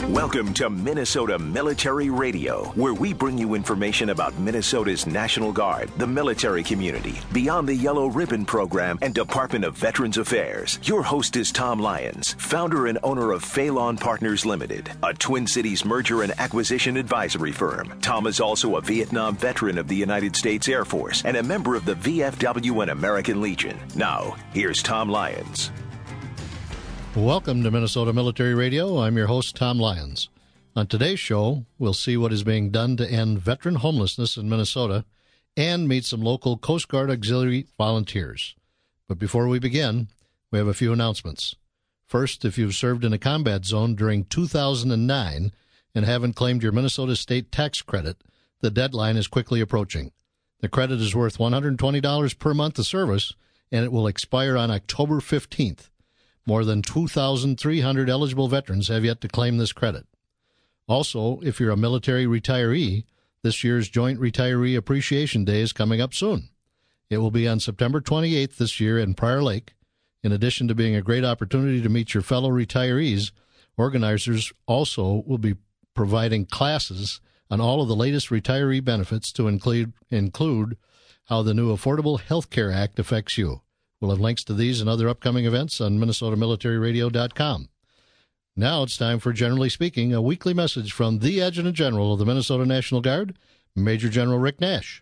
Welcome to Minnesota Military Radio, where we bring you information about Minnesota's National Guard, the military community, Beyond the Yellow Ribbon Program, and Department of Veterans Affairs. Your host is Tom Lyons, founder and owner of Phalon Partners Limited, a Twin Cities merger and acquisition advisory firm. Tom is also a Vietnam veteran of the United States Air Force and a member of the VFW and American Legion. Now, here's Tom Lyons. Welcome to Minnesota Military Radio. I'm your host, Tom Lyons. On today's show, we'll see what is being done to end veteran homelessness in Minnesota and meet some local Coast Guard auxiliary volunteers. But before we begin, we have a few announcements. First, if you've served in a combat zone during 2009 and haven't claimed your Minnesota state tax credit, the deadline is quickly approaching. The credit is worth $120 per month of service, and it will expire on October 15th. More than 2,300 eligible veterans have yet to claim this credit. Also, if you're a military retiree, this year's Joint Retiree Appreciation Day is coming up soon. It will be on September 28th this year in Prior Lake. In addition to being a great opportunity to meet your fellow retirees, organizers also will be providing classes on all of the latest retiree benefits to include how the new Affordable Health Care Act affects you. We'll have links to these and other upcoming events on MinnesotaMilitaryRadio.com. Now it's time for Generally Speaking, a weekly message from the Adjutant General of the Minnesota National Guard, Major General Rick Nash.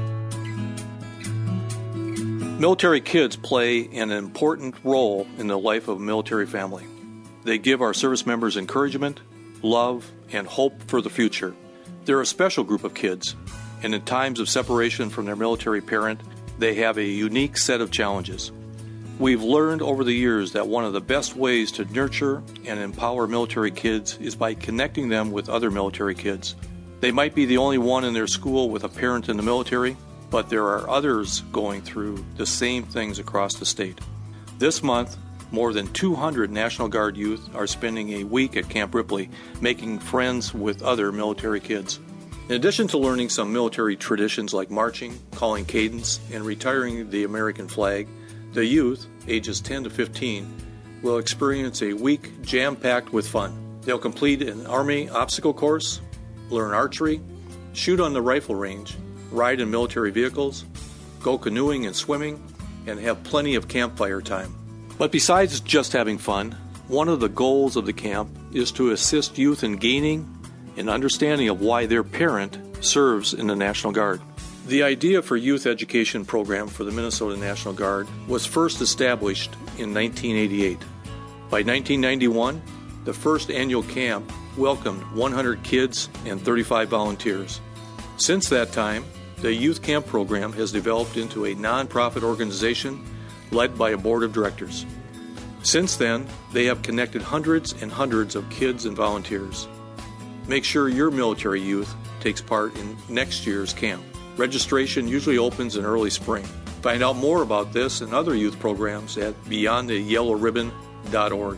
Military kids play an important role in the life of a military family. They give our service members encouragement, love, and hope for the future. They're a special group of kids, and in times of separation from their military parent, they have a unique set of challenges. We've learned over the years that one of the best ways to nurture and empower military kids is by connecting them with other military kids. They might be the only one in their school with a parent in the military, but there are others going through the same things across the state. This month, more than 200 National Guard youth are spending a week at Camp Ripley, making friends with other military kids. In addition to learning some military traditions like marching, calling cadence, and retiring the American flag, the youth, ages 10 to 15, will experience a week jam-packed with fun. They'll complete an Army obstacle course, learn archery, shoot on the rifle range, ride in military vehicles, go canoeing and swimming, and have plenty of campfire time. But besides just having fun, one of the goals of the camp is to assist youth in gaining an understanding of why their parent serves in the National Guard. The idea for youth education program for the Minnesota National Guard was first established in 1988. By 1991, the first annual camp welcomed 100 kids and 35 volunteers. Since that time, the youth camp program has developed into a nonprofit organization led by a board of directors. Since then, they have connected hundreds and hundreds of kids and volunteers. Make sure your military youth takes part in next year's camp. Registration usually opens in early spring. Find out more about this and other youth programs at beyondtheyellowribbon.org.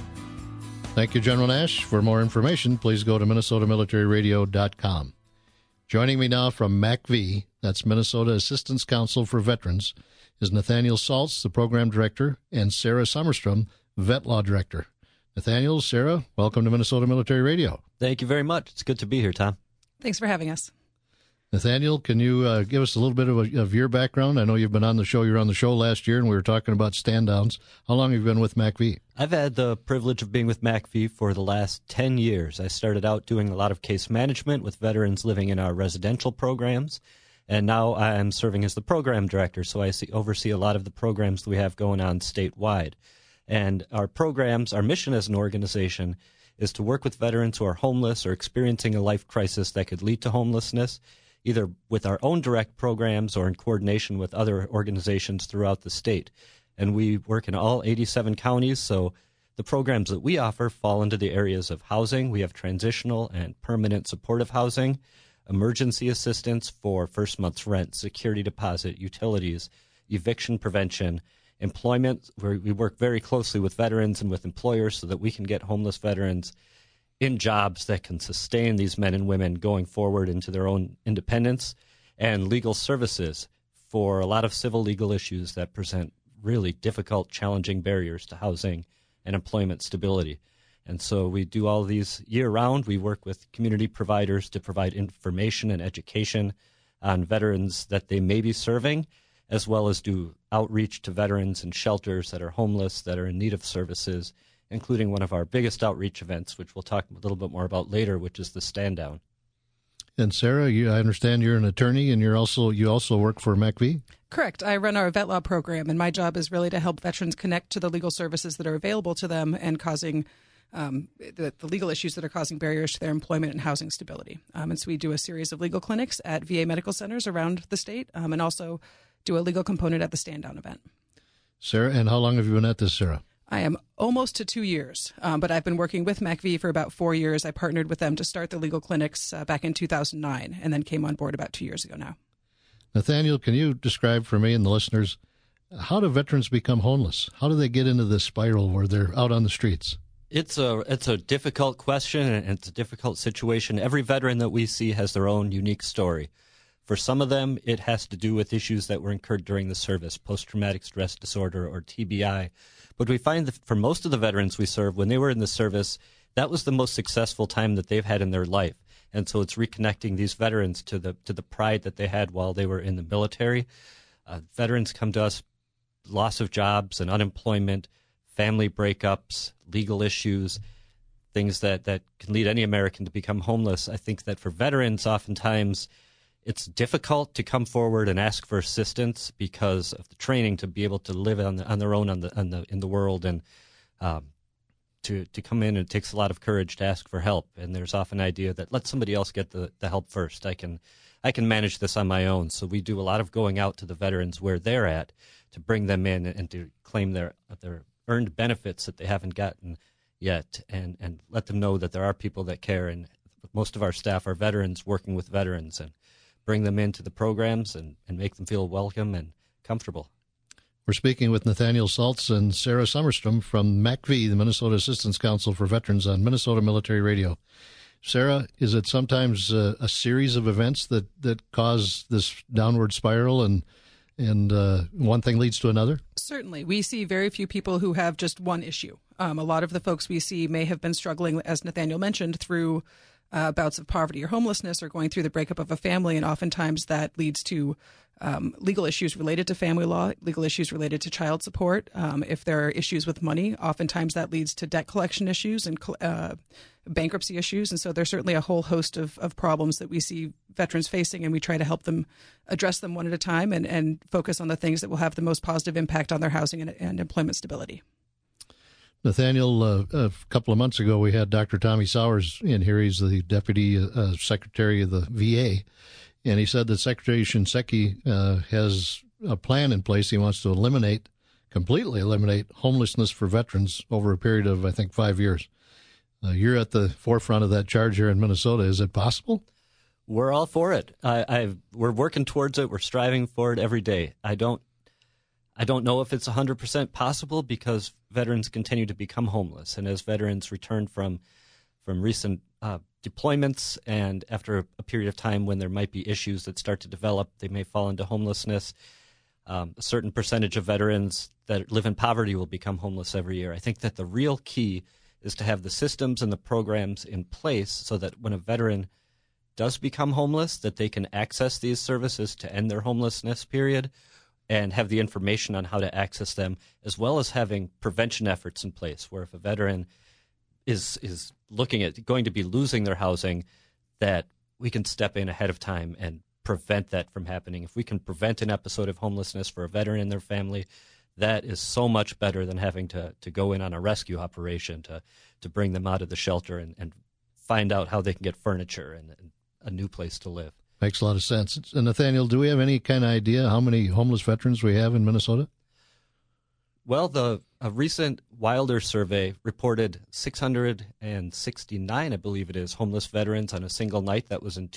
Thank you, General Nash. For more information, please go to MinnesotaMilitaryRadio.com. Joining me now from MACV, that's Minnesota Assistance Council for Veterans, is Nathaniel Saltz, the Program Director, and Sarah Sommerstrom, Vet Law Director. Nathaniel, Sarah, welcome to Minnesota Military Radio. Thank you very much. It's good to be here, Tom. Thanks for having us. Nathaniel, can you give us a little bit of your background? I know you've been on the show. You were on the show last year, and we were talking about stand-downs. How long have you been with MACV? I've had the privilege of being with MACV for the last 10 years. I started out doing a lot of case management with veterans living in our residential programs, and now I am serving as the program director, so I oversee a lot of the programs that we have going on statewide. And our programs, our mission as an organization, is to work with veterans who are homeless or experiencing a life crisis that could lead to homelessness, either with our own direct programs or in coordination with other organizations throughout the state. And we work in all 87 counties, so the programs that we offer fall into the areas of housing. We have transitional and permanent supportive housing, emergency assistance for first month's rent, security deposit, utilities, eviction prevention, employment, where we work very closely with veterans and with employers so that we can get homeless veterans in jobs that can sustain these men and women going forward into their own independence, and legal services for a lot of civil legal issues that present really difficult, challenging barriers to housing and employment stability. And so we do all these year-round. We work with community providers to provide information and education on veterans that they may be serving, as well as do outreach to veterans in shelters that are homeless, that are in need of services, including one of our biggest outreach events, which we'll talk a little bit more about later, which is the Stand Down. And Sarah, I understand you're an attorney, and you also work for MACV? Correct. I run our vet law program, and my job is really to help veterans connect to the legal services that are available to them and causing the legal issues that are causing barriers to their employment and housing stability. And so we do a series of legal clinics at VA medical centers around the state, and also do a legal component at the Stand Down event. Sarah, and how long have you been at this, Sarah? I am almost to 2 years, but I've been working with MACV for about 4 years. I partnered with them to start the legal clinics back in 2009 and then came on board about 2 years ago now. Nathaniel, can you describe for me and the listeners, how do veterans become homeless? How do they get into this spiral where they're out on the streets? It's a difficult question, and it's a difficult situation. Every veteran that we see has their own unique story. For some of them, it has to do with issues that were incurred during the service, post-traumatic stress disorder or TBI. But we find that for most of the veterans we serve, when they were in the service, that was the most successful time that they've had in their life. And so it's reconnecting these veterans to the pride that they had while they were in the military. Veterans come to us, loss of jobs and unemployment, family breakups, legal issues, things that can lead any American to become homeless. I think that for veterans, oftentimes it's difficult to come forward and ask for assistance because of the training to be able to live on their own in the world, and to come in, it takes a lot of courage to ask for help. And there's often an idea that let somebody else get the help first. I can manage this on my own. So we do a lot of going out to the veterans where they're at to bring them in and to claim their earned benefits that they haven't gotten yet, and let them know that there are people that care. And most of our staff are veterans working with veterans, and bring them into the programs and make them feel welcome and comfortable. We're speaking with Nathaniel Saltz and Sarah Summerstrom from MACV, the Minnesota Assistance Council for Veterans, on Minnesota Military Radio. Sarah, is it sometimes a series of events that cause this downward spiral, and one thing leads to another? Certainly. We see very few people who have just one issue. A lot of the folks we see may have been struggling, as Nathaniel mentioned, through bouts of poverty or homelessness, or going through the breakup of a family, and oftentimes that leads to legal issues related to family law, legal issues related to child support. If there are issues with money, oftentimes that leads to debt collection issues and bankruptcy issues. And so there's certainly a whole host of problems that we see veterans facing, and we try to help them address them one at a time and focus on the things that will have the most positive impact on their housing and employment stability. Nathaniel, a couple of months ago, we had Dr. Tommy Sowers in here. He's the Deputy Secretary of the VA, and he said that Secretary Shinseki has a plan in place. He wants to completely eliminate homelessness for veterans over a period of, I think, 5 years. You're at the forefront of that charge here in Minnesota. Is it possible? We're all for it. We're working towards it. We're striving for it every day. I don't know if it's 100% possible, because veterans continue to become homeless. And as veterans return from recent deployments, and after a period of time when there might be issues that start to develop, they may fall into homelessness. A certain percentage of veterans that live in poverty will become homeless every year. I think that the real key is to have the systems and the programs in place so that when a veteran does become homeless, that they can access these services to end their homelessness period, and have the information on how to access them, as well as having prevention efforts in place, where if a veteran is looking at going to be losing their housing, that we can step in ahead of time and prevent that from happening. If we can prevent an episode of homelessness for a veteran and their family, that is so much better than having to go in on a rescue operation to bring them out of the shelter and find out how they can get furniture and a new place to live. Makes a lot of sense. And Nathaniel, do we have any kind of idea how many homeless veterans we have in Minnesota? Well, a recent Wilder survey reported 669, I believe it is, homeless veterans on a single night. That was in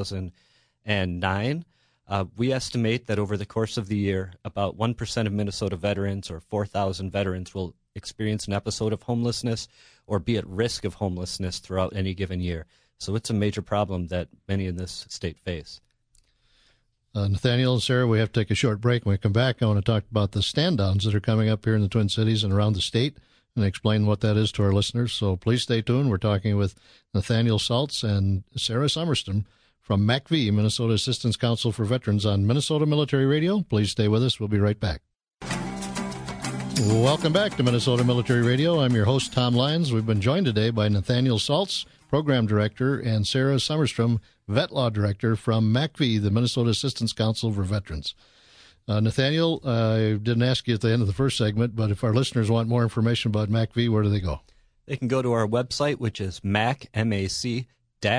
2009. We estimate that over the course of the year, about 1% of Minnesota veterans, or 4,000 veterans, will experience an episode of homelessness or be at risk of homelessness throughout any given year. So it's a major problem that many in this state face. Nathaniel and Sarah, we have to take a short break. When we come back, I want to talk about the stand-downs that are coming up here in the Twin Cities and around the state. and explain what that is to our listeners. So please stay tuned. We're talking with Nathaniel Saltz and Sarah Summerstrom from MACV, Minnesota Assistance Council for Veterans, on Minnesota Military Radio. Please stay with us. We'll be right back. Welcome back to Minnesota Military Radio. I'm your host, Tom Lyons. We've been joined today by Nathaniel Saltz, Program Director, and Sarah Summerstrom, Vet Law Director from MACV, the Minnesota Assistance Council for Veterans. Nathaniel, I didn't ask you at the end of the first segment, but if our listeners want more information about MACV, where do they go? They can go to our website, which is mac-v.org.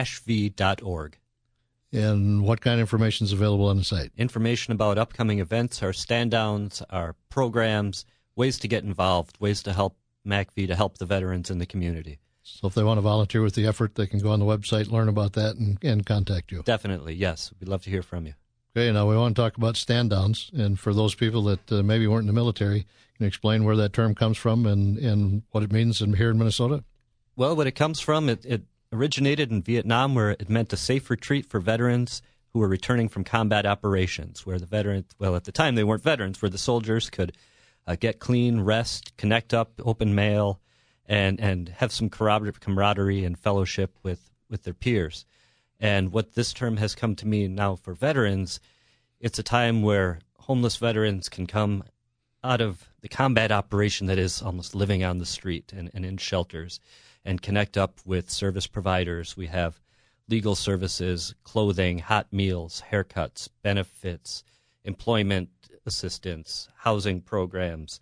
And what kind of information is available on the site? Information about upcoming events, our stand-downs, our programs, ways to get involved, ways to help MACV to help the veterans in the community. So if they want to volunteer with the effort, they can go on the website, learn about that, and contact you. Definitely, yes. We'd love to hear from you. Okay, now we want to talk about stand-downs. And for those people that maybe weren't in the military, can you explain where that term comes from and what it means here in Minnesota? Well, what it comes from, it originated in Vietnam, where it meant a safe retreat for veterans who were returning from combat operations, where the veterans, well, at the time they weren't veterans, where the soldiers could get clean, rest, connect up, open mail, and have some camaraderie and fellowship with their peers. And what this term has come to mean now for veterans, it's a time where homeless veterans can come out of the combat operation that is almost living on the street and in shelters and connect up with service providers. We have legal services, clothing, hot meals, haircuts, benefits, employment assistance, housing programs,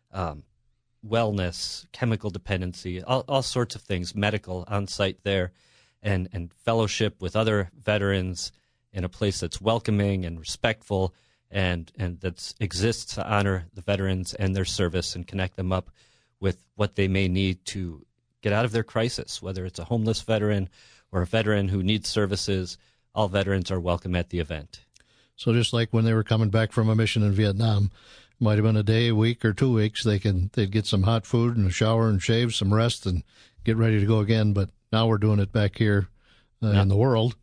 wellness, chemical dependency, all sorts of things, medical on site there, and fellowship with other veterans in a place that's welcoming and respectful and that exists to honor the veterans and their service and connect them up with what they may need to get out of their crisis, whether it's a homeless veteran or a veteran who needs services. All veterans are welcome at the event. So just like when they were coming back from a mission in Vietnam, might have been a day, a week, or 2 weeks, they'd get some hot food and a shower and shave, some rest, and get ready to go again. But now we're doing it back here in the world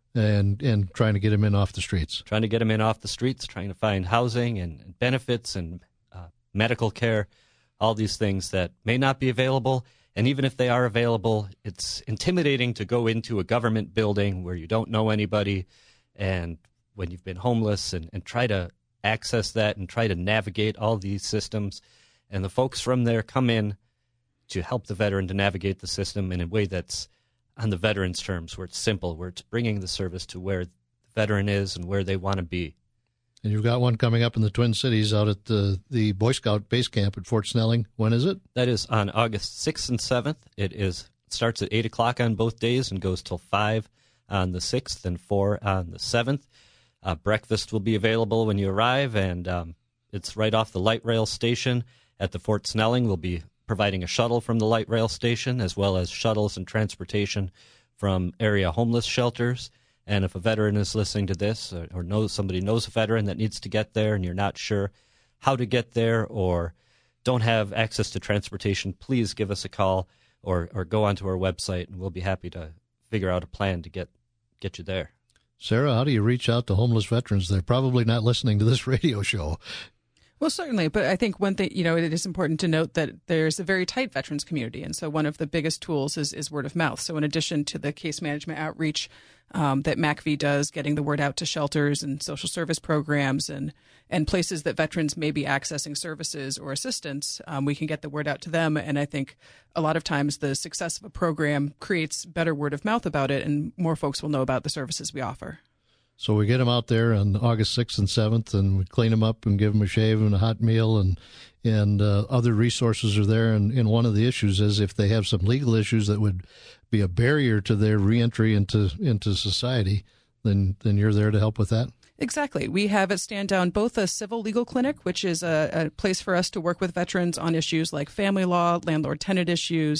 and trying to get them in off the streets. Trying to get them in off the streets, trying to find housing and benefits and medical care, all these things that may not be available. And even if they are available, it's intimidating to go into a government building where you don't know anybody and when you've been homeless and try to access that and try to navigate all these systems. And the folks from there come in to help the veteran to navigate the system in a way that's on the veteran's terms, where it's simple, where it's bringing the service to where the veteran is and where they want to be. And you've got one coming up in the Twin Cities out at the Boy Scout base camp at Fort Snelling. When is it? That is on August 6th and 7th. It starts at 8 o'clock on both days and goes till 5 on the 6th and 4 on the 7th. Breakfast will be available when you arrive, and it's right off the light rail station at the Fort Snelling. We'll be providing a shuttle from the light rail station, as well as shuttles and transportation from area homeless shelters. And if a veteran is listening to this or somebody knows a veteran that needs to get there and you're not sure how to get there or don't have access to transportation, please give us a call or go onto our website, and we'll be happy to figure out a plan to get you there. Sarah, how do you reach out to homeless veterans? They're probably not listening to this radio show. Well, certainly. But I think one thing, it is important to note that there's a very tight veterans community. And so one of the biggest tools is word of mouth. So in addition to the case management outreach that MACV does, getting the word out to shelters and social service programs and places that veterans may be accessing services or assistance, we can get the word out to them. And I think a lot of times the success of a program creates better word of mouth about it, and more folks will know about the services we offer. So we get them out there on August 6th and 7th, and we clean them up and give them a shave and a hot meal, and other resources are there. And one of the issues is if they have some legal issues that would be a barrier to their reentry into society, then you're there to help with that. Exactly. We have at Stand Down both a civil legal clinic, which is a place for us to work with veterans on issues like family law, landlord-tenant issues,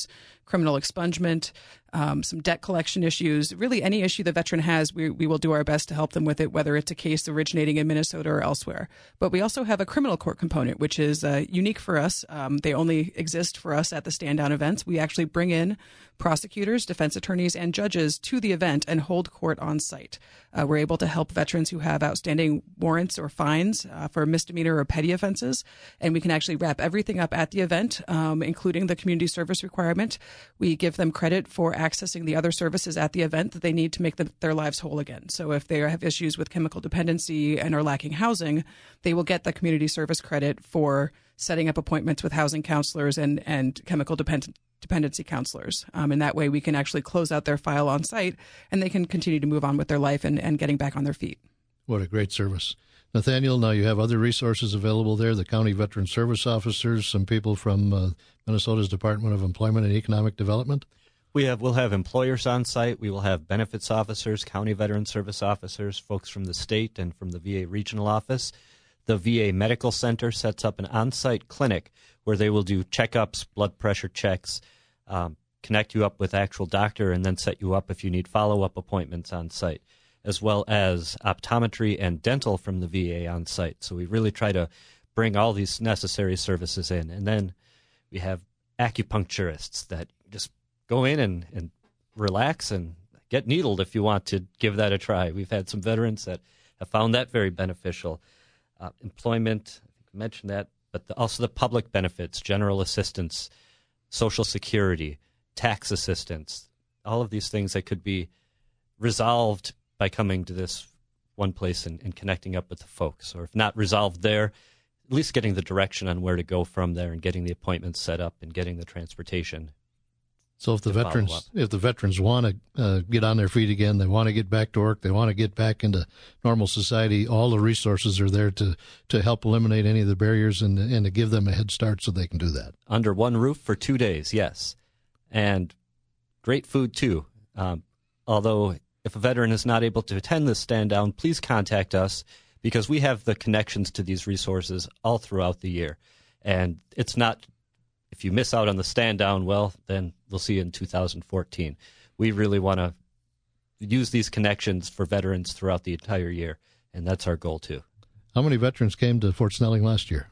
criminal expungement, some debt collection issues. Really, any issue the veteran has, we will do our best to help them with it, whether it's a case originating in Minnesota or elsewhere. But we also have a criminal court component, which is unique for us. They only exist for us at the stand-down events. We actually bring in prosecutors, defense attorneys, and judges to the event and hold court on site. We're able to help veterans who have outstanding warrants or fines for misdemeanor or petty offenses, and we can actually wrap everything up at the event, including the community service requirement. We give them credit for accessing the other services at the event that they need to make their lives whole again. So if they have issues with chemical dependency and are lacking housing, they will get the community service credit for setting up appointments with housing counselors and chemical dependency counselors. And that way we can actually close out their file on site and they can continue to move on with their life and getting back on their feet. What a great service. Nathaniel, now you have other resources available there, the County Veteran Service Officers, some people from Minnesota's Department of Employment and Economic Development. We'll have employers on site. We will have benefits officers, county veteran service officers, folks from the state and from the VA regional office. The VA Medical Center sets up an on-site clinic where they will do checkups, blood pressure checks, connect you up with actual doctor, and then set you up if you need follow-up appointments on site, as well as optometry and dental from the VA on site. So we really try to bring all these necessary services in. And then we have acupuncturists that just go in and relax and get needled if you want to give that a try. We've had some veterans that have found that very beneficial. Employment, I think I mentioned that, but also the public benefits, general assistance, Social Security, tax assistance, all of these things that could be resolved by coming to this one place and connecting up with the folks. Or if not resolved there, at least getting the direction on where to go from there and getting the appointments set up and getting the transportation. So if the veterans want to get on their feet again, they want to get back to work, they want to get back into normal society, all the resources are there to help eliminate any of the barriers and to give them a head start so they can do that. Under one roof for 2 days, yes. And great food, too. Although if a veteran is not able to attend this stand down, please contact us because we have the connections to these resources all throughout the year. And it's not, if you miss out on the stand down, well, then we'll see you in 2014. We really want to use these connections for veterans throughout the entire year, and that's our goal, too. How many veterans came to Fort Snelling last year?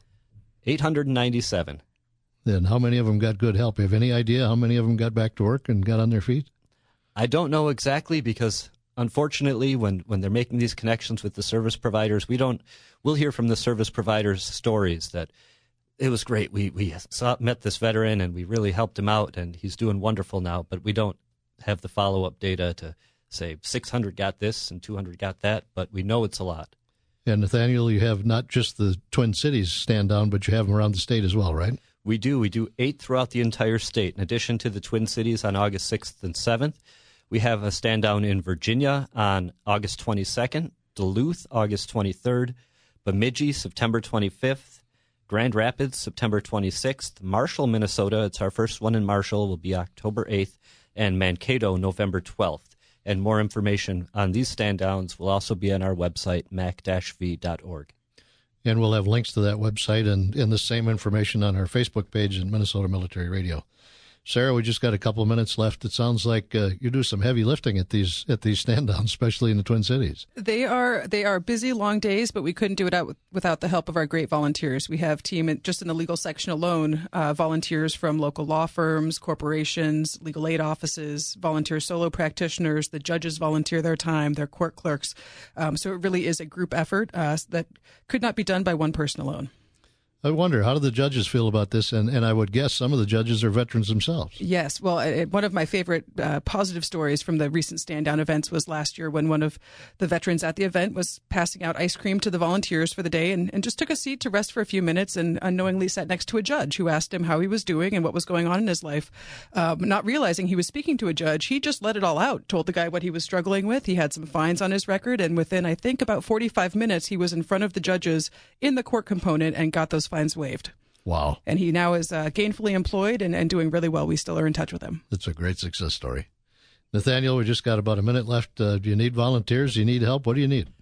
897. Then how many of them got good help? You have any idea how many of them got back to work and got on their feet? I don't know exactly because, unfortunately, when they're making these connections with the service providers, we'll hear from the service providers stories that it was great. We met this veteran and we really helped him out and he's doing wonderful now, but we don't have the follow-up data to say 600 got this and 200 got that, but we know it's a lot. And Nathaniel, you have not just the Twin Cities stand down, but you have them around the state as well, right? We do. We do 8 throughout the entire state. In addition to the Twin Cities on August 6th and 7th, we have a stand down in Virginia on August 22nd, Duluth, August 23rd, Bemidji, September 25th, Grand Rapids, September 26th, Marshall, Minnesota, it's our first one in Marshall, will be October 8th, and Mankato, November 12th. And more information on these stand-downs will also be on our website, mac-v.org. And we'll have links to that website and the same information on our Facebook page at Minnesota Military Radio. Sarah, we just got a couple of minutes left. It sounds like you do some heavy lifting at these stand-downs, especially in the Twin Cities. They are busy, long days, but we couldn't do it without the help of our great volunteers. We have team just in the legal section alone, volunteers from local law firms, corporations, legal aid offices, volunteer solo practitioners. The judges volunteer their time, their court clerks. So it really is a group effort that could not be done by one person alone. I wonder, how do the judges feel about this? And I would guess some of the judges are veterans themselves. Yes. Well, one of my favorite positive stories from the recent stand-down events was last year when one of the veterans at the event was passing out ice cream to the volunteers for the day and just took a seat to rest for a few minutes and unknowingly sat next to a judge who asked him how he was doing and what was going on in his life. Not realizing he was speaking to a judge, he just let it all out, told the guy what he was struggling with. He had some fines on his record, and within, I think, about 45 minutes, he was in front of the judges in the court component and got those fines waived. Wow. And he now is gainfully employed and doing really well. We still are in touch with him. That's a great success story. Nathaniel, we just got about a minute left. Do you need volunteers? Do you need help? What do you need?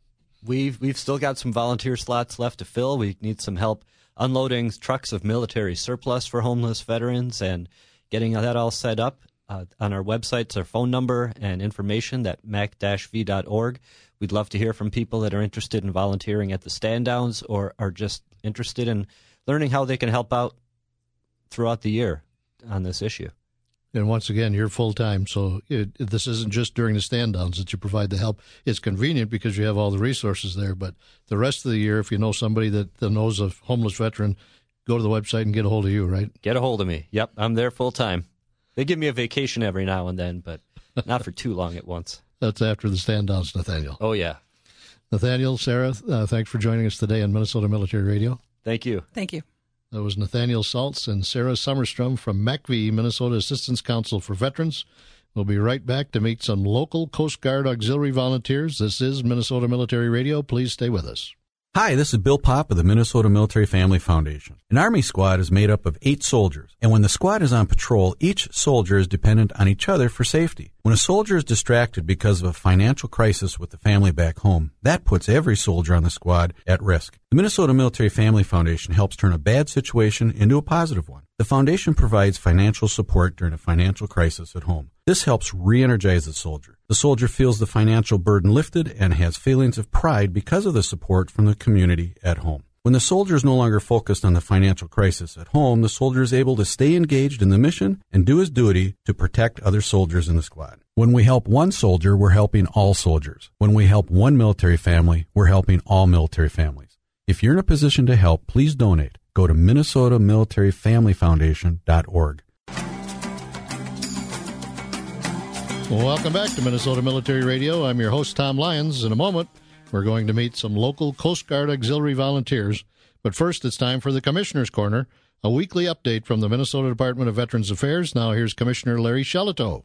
We've still got some volunteer slots left to fill. We need some help unloading trucks of military surplus for homeless veterans and getting that all set up. On our websites, our phone number and information at mac-v.org. We'd love to hear from people that are interested in volunteering at the stand-downs or are just interested in learning how they can help out throughout the year on this issue. And once again, you're full-time, so this isn't just during the stand-downs that you provide the help. It's convenient because you have all the resources there, but the rest of the year, if you know somebody that knows a homeless veteran, go to the website and get a hold of you, right? Get a hold of me. Yep, I'm there full-time. They give me a vacation every now and then, but not for too long at once. That's after the stand-downs, Nathaniel. Oh, yeah. Nathaniel, Sarah, thanks for joining us today on Minnesota Military Radio. Thank you. Thank you. That was Nathaniel Saltz and Sarah Summerstrom from MACV, Minnesota Assistance Council for Veterans. We'll be right back to meet some local Coast Guard auxiliary volunteers. This is Minnesota Military Radio. Please stay with us. Hi, this is Bill Popp of the Minnesota Military Family Foundation. An Army squad is made up of 8 soldiers, and when the squad is on patrol, each soldier is dependent on each other for safety. When a soldier is distracted because of a financial crisis with the family back home, that puts every soldier on the squad at risk. The Minnesota Military Family Foundation helps turn a bad situation into a positive one. The foundation provides financial support during a financial crisis at home. This helps re-energize the soldier. The soldier feels the financial burden lifted and has feelings of pride because of the support from the community at home. When the soldier is no longer focused on the financial crisis at home, the soldier is able to stay engaged in the mission and do his duty to protect other soldiers in the squad. When we help one soldier, we're helping all soldiers. When we help one military family, we're helping all military families. If you're in a position to help, please donate. Go to MinnesotaMilitaryFamilyFoundation.org. Welcome back to Minnesota Military Radio. I'm your host, Tom Lyons. In a moment, we're going to meet some local Coast Guard auxiliary volunteers. But first, it's time for the Commissioner's Corner, a weekly update from the Minnesota Department of Veterans Affairs. Now here's Commissioner Larry Shelitow.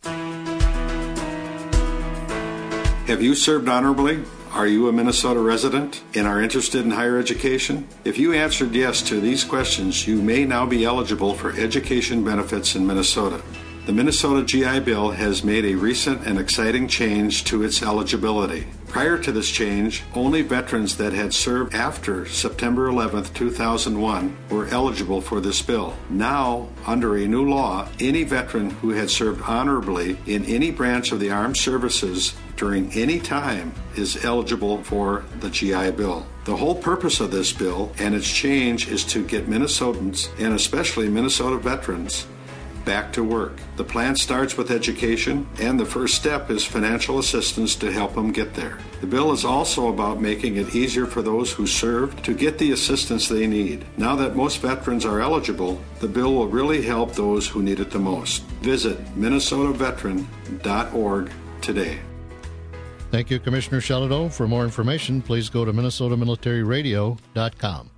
Have you served honorably? Are you a Minnesota resident and are interested in higher education? If you answered yes to these questions, you may now be eligible for education benefits in Minnesota. The Minnesota GI Bill has made a recent and exciting change to its eligibility. Prior to this change, only veterans that had served after September 11, 2001 were eligible for this bill. Now, under a new law, any veteran who had served honorably in any branch of the armed services during any time is eligible for the GI Bill. The whole purpose of this bill and its change is to get Minnesotans, and especially Minnesota veterans, back to work. The plan starts with education, and the first step is financial assistance to help them get there. The bill is also about making it easier for those who served to get the assistance they need. Now that most veterans are eligible, the bill will really help those who need it the most. Visit MinnesotaVeteran.org today. Thank you, Commissioner Shelitow. For more information, please go to MinnesotaMilitaryRadio.com.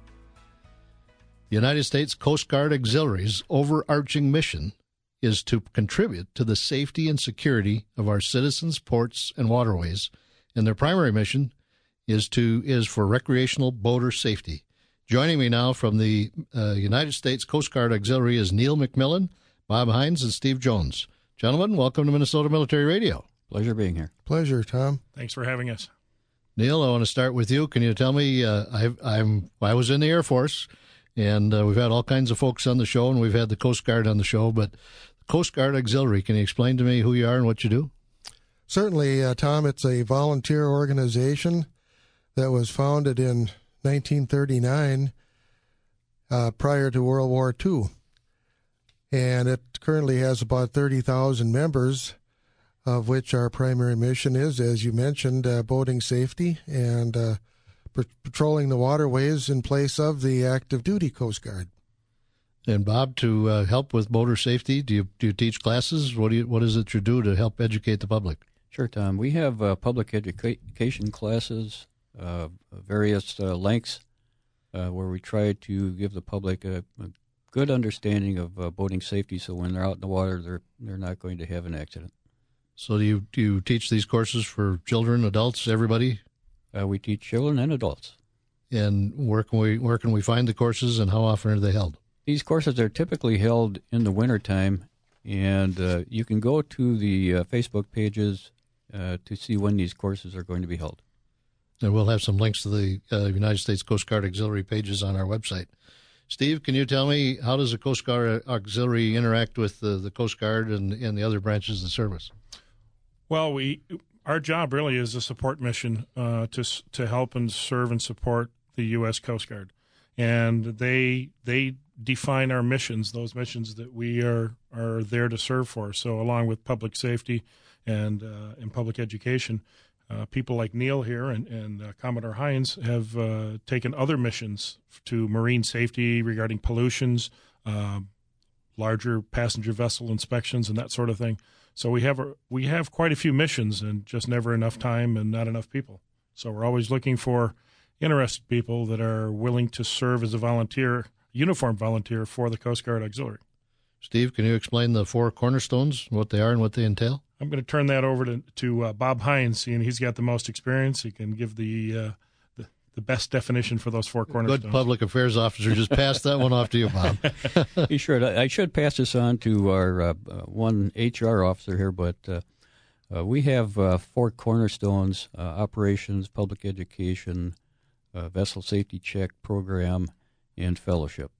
The United States Coast Guard Auxiliary's overarching mission is to contribute to the safety and security of our citizens' ports and waterways, and their primary mission is for recreational boater safety. Joining me now from the United States Coast Guard Auxiliary is Neil McMillan, Bob Hines, and Steve Jones. Gentlemen, welcome to Minnesota Military Radio. Pleasure being here. Pleasure, Tom. Thanks for having us. Neil, I want to start with you. Can you tell me, I was in the Air Force, and we've had all kinds of folks on the show, and we've had the Coast Guard on the show, but Coast Guard Auxiliary, can you explain to me who you are and what you do? Certainly, Tom. It's a volunteer organization that was founded in 1939 prior to World War II. And it currently has about 30,000 members, of which our primary mission is, as you mentioned, boating safety and patrolling the waterways in place of the active duty Coast Guard. And Bob, to help with boater safety, do you teach classes? What is it you do to help educate the public? Sure, Tom. We have public education classes of various lengths where we try to give the public a good understanding of boating safety, so when they're out in the water, they're not going to have an accident. So do you teach these courses for children, adults, everybody? We teach children and adults. And where can we find the courses, and how often are they held? These courses are typically held in the wintertime, and you can go to the Facebook pages to see when these courses are going to be held. And we'll have some links to the United States Coast Guard Auxiliary pages on our website. Steve, can you tell me, how does the Coast Guard Auxiliary interact with the Coast Guard and the other branches of the service? Well, our job really is a support mission to help and serve and support the U.S. Coast Guard. And they define our missions, those missions that we are there to serve for. So along with public safety and public education, people like Neil here and Commodore Hines have taken other missions to marine safety regarding pollutions, larger passenger vessel inspections, and that sort of thing. So we have quite a few missions, and just never enough time and not enough people. So we're always looking for interested people that are willing to serve as a volunteer, uniformed volunteer for the Coast Guard Auxiliary. Steve, can you explain the 4 cornerstones, what they are and what they entail? I'm going to turn that over to Bob Hines, seeing he's got the most experience. He can give the best definition for those 4 cornerstones. Good public affairs officer. Just pass that one off to you, Bob. He should. I should pass this on to our one HR officer here, but we have 4 cornerstones: operations, public education, vessel safety check program, and fellowship.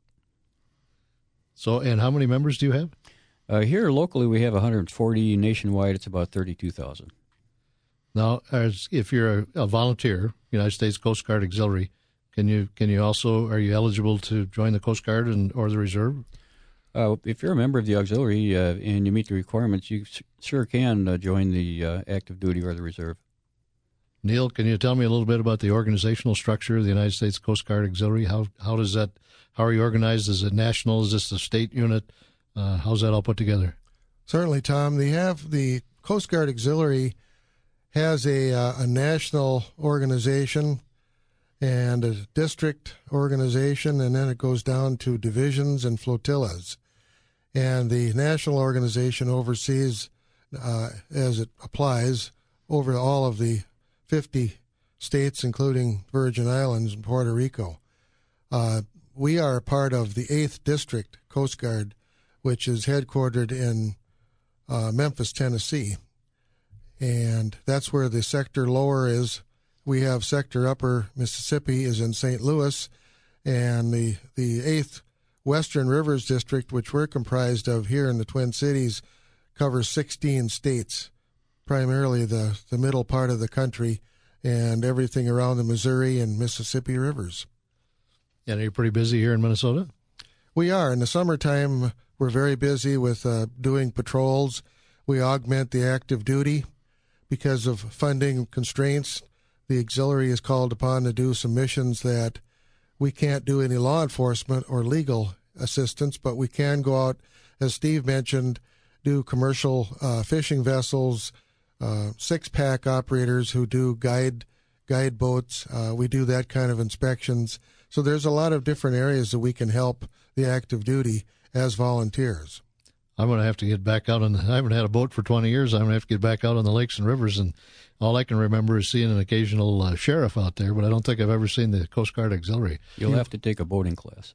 So, and how many members do you have? Here locally, we have 140. Nationwide, it's about 32,000. Now, if you're a volunteer, United States Coast Guard Auxiliary, can you also, are you eligible to join the Coast Guard or the Reserve? If you're a member of the Auxiliary and you meet the requirements, you sure can join the active duty or the Reserve. Neil, can you tell me a little bit about the organizational structure of the United States Coast Guard Auxiliary? How are you organized? Is it national? Is this a state unit? How's that all put together? Certainly, Tom. The Coast Guard Auxiliary has a national organization and a district organization, and then it goes down to divisions and flotillas. And the national organization oversees, as it applies, over all of the 50 states, including Virgin Islands and Puerto Rico. We are part of the 8th District Coast Guard, which is headquartered in Memphis, Tennessee. And that's where the sector lower is. We have sector upper Mississippi is in St. Louis, and the 8th Western Rivers District, which we're comprised of here in the Twin Cities, covers 16 states, primarily the middle part of the country and everything around the Missouri and Mississippi rivers. And are you pretty busy here in Minnesota? We are. In the summertime, we're very busy with doing patrols. We augment the active duty. Because of funding constraints, the auxiliary is called upon to do some missions that we can't do any law enforcement or legal assistance, but we can go out, as Steve mentioned, do commercial fishing vessels, 6-pack operators who do guide boats. We do that kind of inspections. So there's a lot of different areas that we can help the active duty as volunteers. I'm going to have to get back out I haven't had a boat for 20 years. I'm going to have to get back out on the lakes and rivers, and all I can remember is seeing an occasional sheriff out there, but I don't think I've ever seen the Coast Guard Auxiliary. You'll have to take a boating class.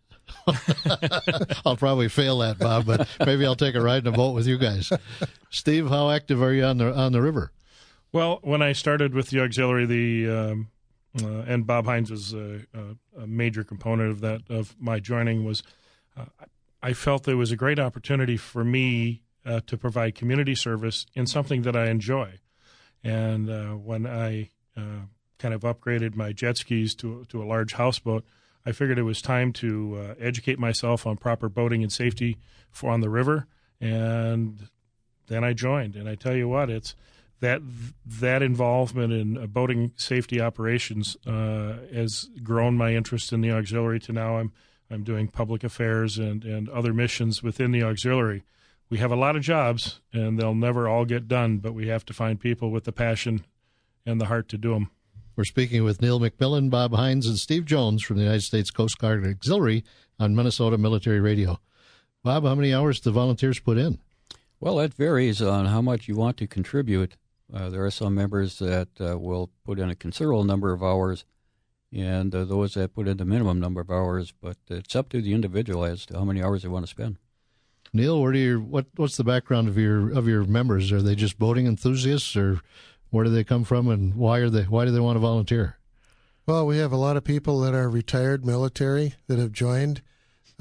I'll probably fail that, Bob, but maybe I'll take a ride in a boat with you guys. Steve, how active are you on the river? Well, when I started with the auxiliary, and Bob Hines was a major component of my joining, was I felt there was a great opportunity for me to provide community service in something that I enjoy. And when I kind of upgraded my jet skis to a large houseboat, I figured it was time to educate myself on proper boating and safety on the river. And then I joined. And I tell you what, it's that involvement in boating safety operations has grown my interest in the auxiliary to now I'm doing public affairs and other missions within the auxiliary. We have a lot of jobs, and they'll never all get done, but we have to find people with the passion and the heart to do them. We're speaking with Neil McMillan, Bob Hines, and Steve Jones from the United States Coast Guard Auxiliary on Minnesota Military Radio. Bob, how many hours do volunteers put in? Well, that varies on how much you want to contribute. There are some members that will put in a considerable number of hours, and those that put in the minimum number of hours, but it's up to the individual as to how many hours they want to spend. Neil, what's the background of your members? Are they just boating enthusiasts, or where do they come from, and why do they want to volunteer? Well, we have a lot of people that are retired military that have joined.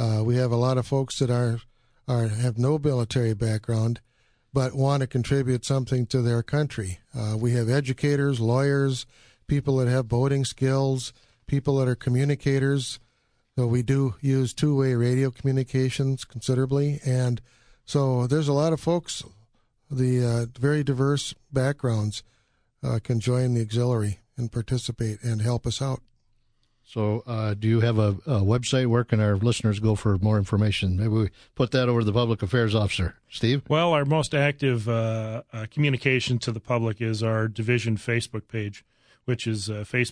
We have a lot of folks that have no military background, but want to contribute something to their country. We have educators, lawyers, people that have boating skills, people that are communicators. So we do use two-way radio communications considerably. And so there's a lot of folks, the very diverse backgrounds can join the auxiliary and participate and help us out. So do you have a website? Where can our listeners go for more information? Maybe we put that over to the public affairs officer. Steve? Well, our most active communication to the public is our division Facebook page, which is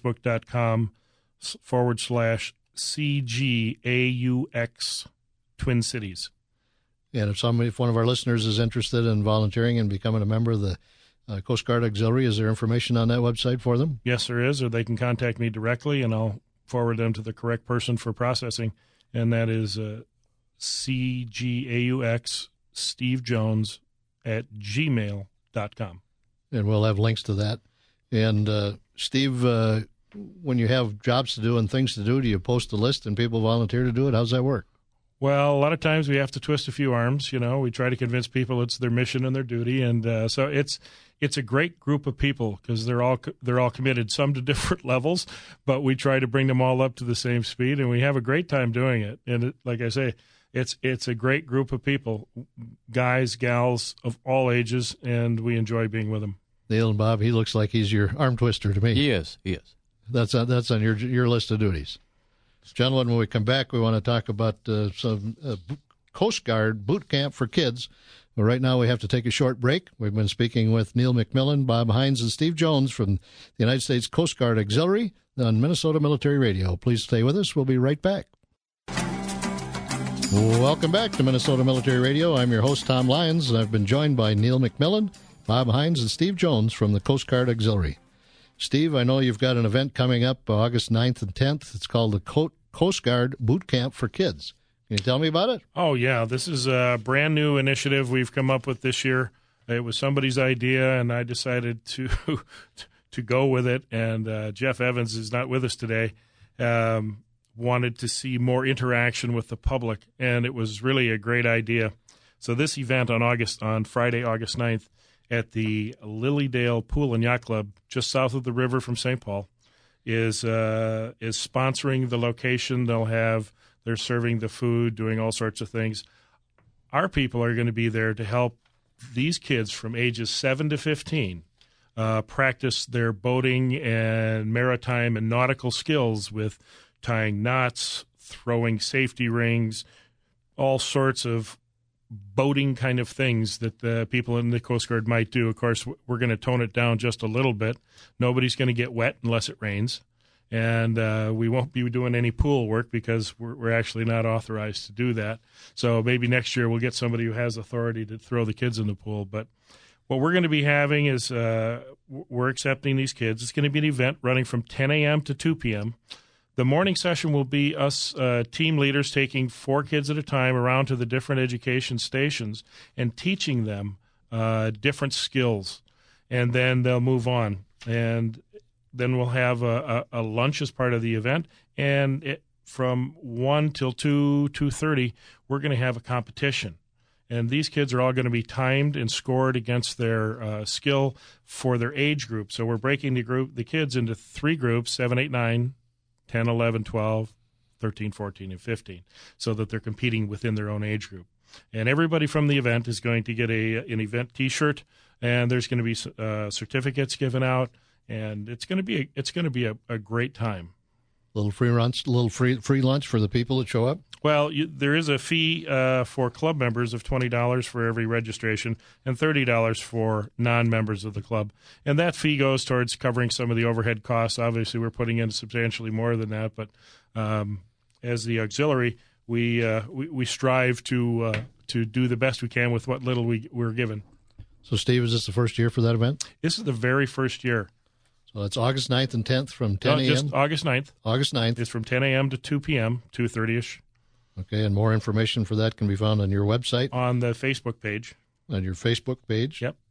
facebook.com/CGAUX Twin Cities. And if one of our listeners is interested in volunteering and becoming a member of the Coast Guard Auxiliary, is there information on that website for them? Yes, there is, or they can contact me directly, and I'll forward them to the correct person for processing, and that is CGAUX Steve Jones at gmail.com. And we'll have links to that. And Steve, when you have jobs to do and things to do you post a list and people volunteer to do it? How's that work? Well, a lot of times we have to twist a few arms. We try to convince people it's their mission and their duty, and so it's a great group of people because they're all committed, some to different levels, but we try to bring them all up to the same speed, and we have a great time doing it. And like I say, it's a great group of people, guys, gals of all ages, and we enjoy being with them. Neil and Bob, he looks like he's your arm twister to me. He is. That's on your list of duties. Gentlemen, when we come back, we want to talk about some Coast Guard boot camp for kids. But right now we have to take a short break. We've been speaking with Neil McMillan, Bob Hines, and Steve Jones from the United States Coast Guard Auxiliary on Minnesota Military Radio. Please stay with us. We'll be right back. Welcome back to Minnesota Military Radio. I'm your host, Tom Lyons, and I've been joined by Neil McMillan, Bob Hines, and Steve Jones from the Coast Guard Auxiliary. Steve, I know you've got an event coming up August 9th and 10th. It's called the Coast Guard Boot Camp for Kids. Can you tell me about it? Oh, yeah. This is a brand new initiative we've come up with this year. It was somebody's idea, and I decided to go with it. And Jeff Evans is not with us today. Wanted to see more interaction with the public, and it was really a great idea. So this event on Friday, August 9th, at the Lilydale Pool and Yacht Club, just south of the river from St. Paul, is sponsoring the location. They're serving the food, doing all sorts of things. Our people are going to be there to help these kids from ages 7 to 15 practice their boating and maritime and nautical skills with tying knots, throwing safety rings, all sorts of boating kind of things that the people in the Coast Guard might do. Of course, we're going to tone it down just a little bit. Nobody's going to get wet unless it rains. And we won't be doing any pool work because we're actually not authorized to do that. So maybe next year we'll get somebody who has authority to throw the kids in the pool. But what we're going to be having is we're accepting these kids. It's going to be an event running from 10 a.m. to 2 p.m. The morning session will be us team leaders taking 4 kids at a time around to the different education stations and teaching them different skills. And then they'll move on. And then we'll have a lunch as part of the event. And from 1 till 2:30, we're going to have a competition. And these kids are all going to be timed and scored against their skill for their age group. So we're breaking the kids into 3 groups, 7, 8, 9, 10, 11, 12, 13, 14, and 15, so that they're competing within their own age group. And everybody from the event is going to get an event T-shirt, and there's going to be certificates given out, and it's going to be a great time. Little free lunch for the people that show up. Well, there is a fee for club members of $20 for every registration and $30 for non-members of the club. And that fee goes towards covering some of the overhead costs. Obviously, we're putting in substantially more than that. But as the auxiliary, we strive to do the best we can with what little we're given. So, Steve, is this the first year for that event? This is the very first year. So it's August 9th and 10th from 10 a.m.? Just August 9th. August 9th. It's from 10 a.m. to 2 p.m., 2:30-ish. Okay, and more information for that can be found on your website? On the Facebook page. On your Facebook page? Yep.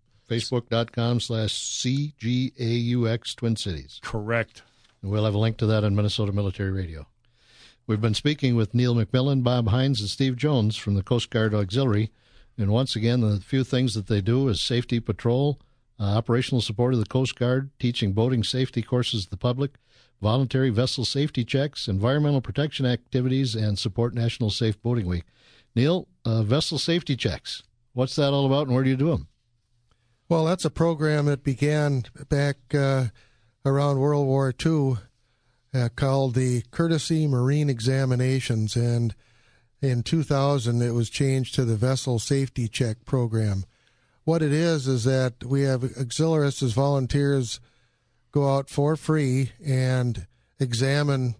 Facebook.com/CGAUX Twin Cities. Correct. And we'll have a link to that on Minnesota Military Radio. We've been speaking with Neil McMillan, Bob Hines, and Steve Jones from the Coast Guard Auxiliary. And once again, the few things that they do is safety patrol, operational support of the Coast Guard, teaching boating safety courses to the public, voluntary vessel safety checks, environmental protection activities, and support National Safe Boating Week. Neil, vessel safety checks, what's that all about and where do you do them? Well, that's a program that began back around World War II called the Courtesy Marine Examinations, and in 2000 it was changed to the Vessel Safety Check Program. What it is that we have auxiliarists as volunteers go out for free and examine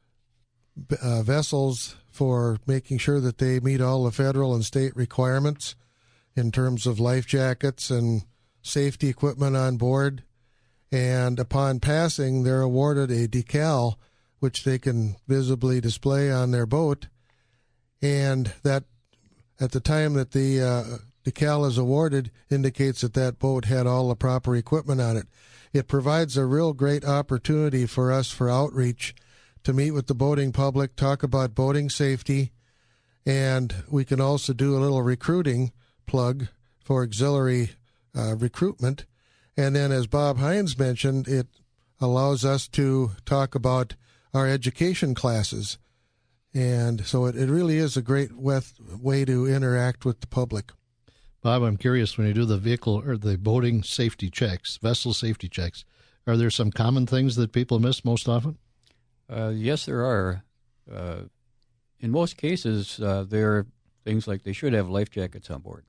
vessels for making sure that they meet all the federal and state requirements in terms of life jackets and safety equipment on board. And upon passing, they're awarded a decal, which they can visibly display on their boat. And that, at the time that the decal is awarded, indicates that that boat had all the proper equipment on it. It provides a real great opportunity for us for outreach to meet with the boating public, talk about boating safety, and we can also do a little recruiting plug for auxiliary recruitment. And then, as Bob Hines mentioned, it allows us to talk about our education classes. And so it really is a great way to interact with the public. Bob, I'm curious, when you do the vehicle or the boating safety checks, vessel safety checks, are there some common things that people miss most often? Yes, there are. In most cases, there are things like they should have life jackets on board.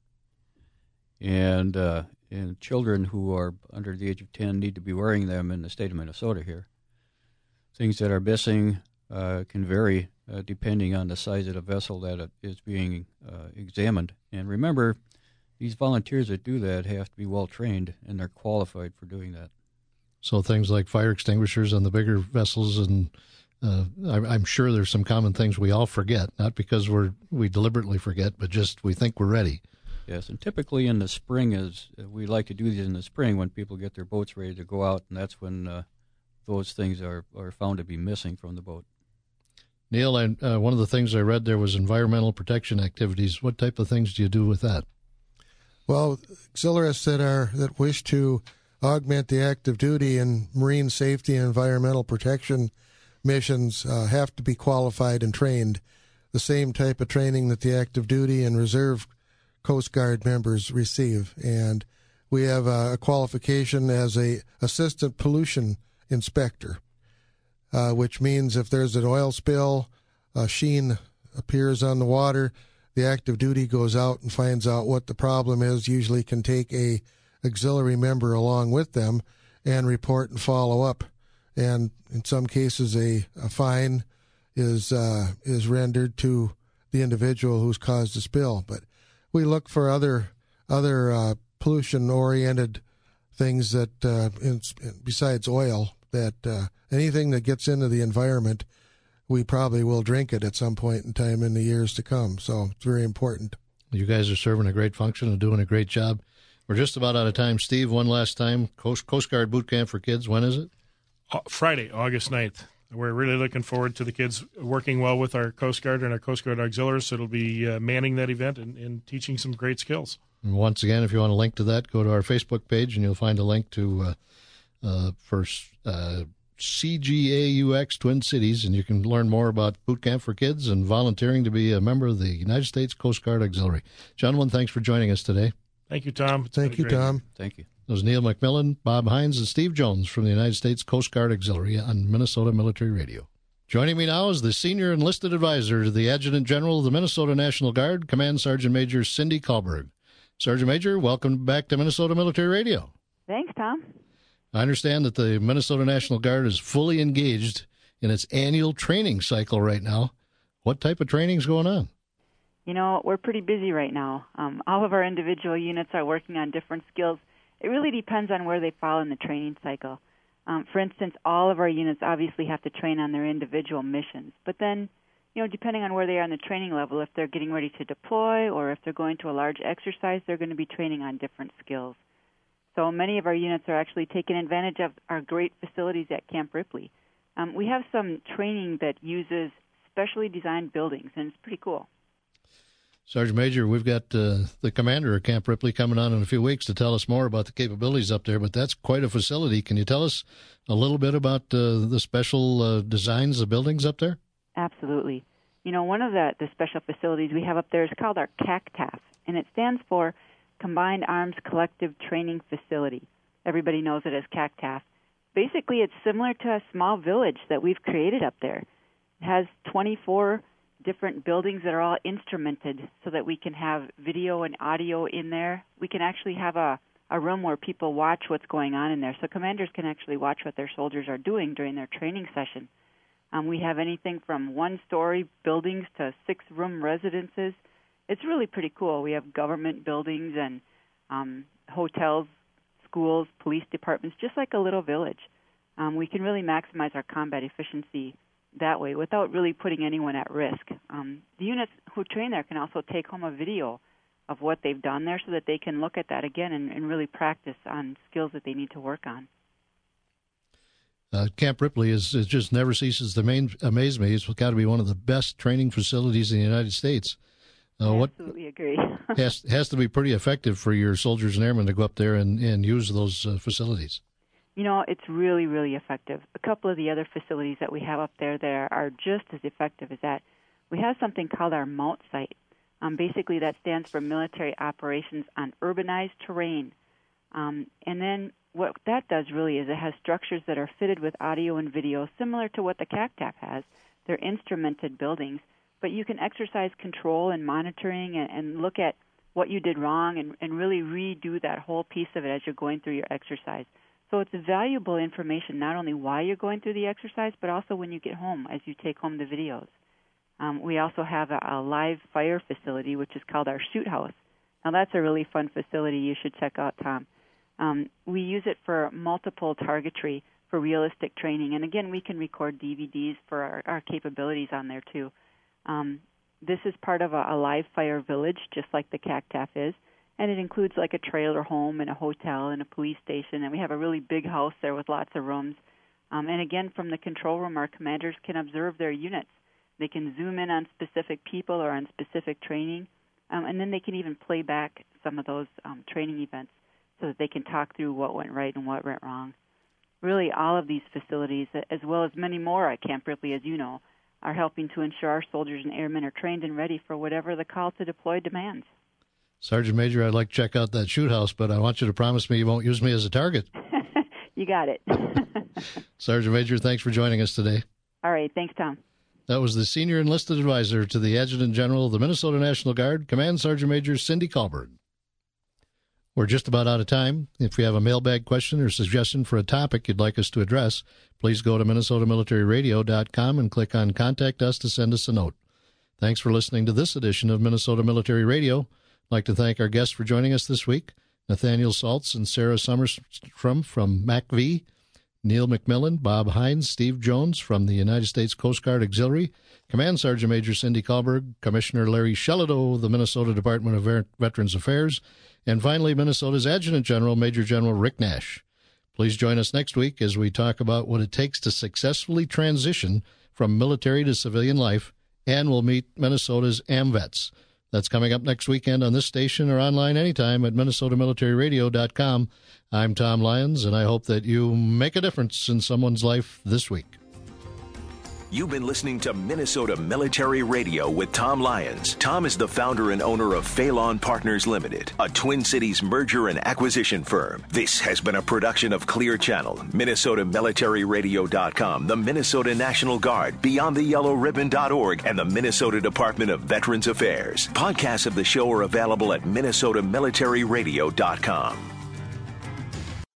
And children who are under the age of 10 need to be wearing them in the state of Minnesota here. Things that are missing can vary depending on the size of the vessel that is being examined. And remember, these volunteers that do that have to be well trained, and they're qualified for doing that. So things like fire extinguishers on the bigger vessels, and I'm sure there's some common things we all forget, not because we deliberately forget, but just we think we're ready. Yes, and typically in the spring, we like to do these in the spring when people get their boats ready to go out, and that's when those things are found to be missing from the boat. Neil, one of the things I read there was environmental protection activities. What type of things do you do with that? Well, auxiliarists that wish to augment the active duty in marine safety and environmental protection missions have to be qualified and trained, the same type of training that the active duty and reserve Coast Guard members receive. And we have a qualification as a assistant pollution inspector, which means if there's an oil spill, a sheen appears on the water, the active duty goes out and finds out what the problem is, usually can take a auxiliary member along with them and report and follow up. And in some cases, a fine is rendered to the individual who's caused the spill. But we look for other pollution-oriented things that, besides oil, that anything that gets into the environment, we probably will drink it at some point in time in the years to come. So it's very important. You guys are serving a great function and doing a great job. We're just about out of time. Steve, one last time, Coast Guard Boot Camp for Kids, when is it? Friday, August 9th. We're really looking forward to the kids working well with our Coast Guard and our Coast Guard auxiliaries. So it'll be manning that event and teaching some great skills. And once again, if you want a link to that, go to our Facebook page and you'll find a link to CGAUX Twin Cities, and you can learn more about Boot Camp for Kids and volunteering to be a member of the United States Coast Guard Auxiliary. Gentlemen, thanks for joining us today. Thank you, Tom. Thank you, Tom. Thank you. That was Neil McMillan, Bob Hines, and Steve Jones from the United States Coast Guard Auxiliary on Minnesota Military Radio. Joining me now is the Senior Enlisted Advisor to the Adjutant General of the Minnesota National Guard, Command Sergeant Major Cindy Kahlberg. Sergeant Major, welcome back to Minnesota Military Radio. Thanks, Tom. I understand that the Minnesota National Guard is fully engaged in its annual training cycle right now. What type of training is going on? You know, we're pretty busy right now. All of our individual units are working on different skills. It really depends on where they fall in the training cycle. For instance, all of our units obviously have to train on their individual missions. But then, you know, depending on where they are in the training level, if they're getting ready to deploy or if they're going to a large exercise, they're going to be training on different skills. So many of our units are actually taking advantage of our great facilities at Camp Ripley. We have some training that uses specially designed buildings, and it's pretty cool. Sergeant Major, we've got the commander of Camp Ripley coming on in a few weeks to tell us more about the capabilities up there, but that's quite a facility. Can you tell us a little bit about the special designs of buildings up there? Absolutely. You know, one of the special facilities we have up there is called our CACTAF, and it stands for Combined Arms Collective Training Facility. Everybody knows it as CACTAF. Basically, it's similar to a small village that we've created up there. It has 24 different buildings that are all instrumented so that we can have video and audio in there. We can actually have a room where people watch what's going on in there, so commanders can actually watch what their soldiers are doing during their training session. We have anything from one-story buildings to six-room residences. It's really pretty cool. We have government buildings and hotels, schools, police departments, just like a little village. We can really maximize our combat efficiency that way without really putting anyone at risk. The units who train there can also take home a video of what they've done there so that they can look at that again and really practice on skills that they need to work on. Camp Ripley it just never ceases to amaze me. It's got to be one of the best training facilities in the United States. Absolutely agree. has to be pretty effective for your soldiers and airmen to go up there and use those facilities. You know, it's really, really effective. A couple of the other facilities that we have up there that are just as effective as that. We have something called our MOUT site. Basically, that stands for Military Operations on Urbanized Terrain. And then what that does really is it has structures that are fitted with audio and video, similar to what the CACTAF has. They're instrumented buildings, but you can exercise control and monitoring and look at what you did wrong and really redo that whole piece of it as you're going through your exercise. So it's valuable information not only while you're going through the exercise, but also when you get home as you take home the videos. We also have a live fire facility, which is called our Shoot House. Now, that's a really fun facility you should check out, Tom. We use it for multiple targetry for realistic training. And, again, we can record DVDs for our capabilities on there, too. This is part of a live fire village, just like the CACTAF is. And it includes like a trailer home and a hotel and a police station. And we have a really big house there with lots of rooms. And, again, from the control room, our commanders can observe their units. They can zoom in on specific people or on specific training. And then they can even play back some of those training events so that they can talk through what went right and what went wrong. Really, all of these facilities, as well as many more at Camp Ripley, as you know, are helping to ensure our soldiers and airmen are trained and ready for whatever the call to deploy demands. Sergeant Major, I'd like to check out that shoot house, but I want you to promise me you won't use me as a target. You got it. Sergeant Major, thanks for joining us today. All right. Thanks, Tom. That was the Senior Enlisted Advisor to the Adjutant General of the Minnesota National Guard, Command Sergeant Major Cindy Kahlberg. We're just about out of time. If you have a mailbag question or suggestion for a topic you'd like us to address, please go to MinnesotaMilitaryRadio.com and click on Contact Us to send us a note. Thanks for listening to this edition of Minnesota Military Radio. I'd like to thank our guests for joining us this week, Nathaniel Saltz and Sarah Summerstrom from MACV, Neil McMillan, Bob Hines, Steve Jones from the United States Coast Guard Auxiliary, Command Sergeant Major Cindy Kahlberg, Commissioner Larry Shellado of the Minnesota Department of Veterans Affairs, and finally Minnesota's Adjutant General, Major General Rick Nash. Please join us next week as we talk about what it takes to successfully transition from military to civilian life, and we'll meet Minnesota's AMVETS. That's coming up next weekend on this station or online anytime at MinnesotaMilitaryRadio.com. I'm Tom Lyons, and I hope that you make a difference in someone's life this week. You've been listening to Minnesota Military Radio with Tom Lyons. Tom is the founder and owner of Phelan Partners Limited, a Twin Cities merger and acquisition firm. This has been a production of Clear Channel, MinnesotaMilitaryRadio.com, the Minnesota National Guard, BeyondTheYellowRibbon.org, and the Minnesota Department of Veterans Affairs. Podcasts of the show are available at MinnesotaMilitaryRadio.com.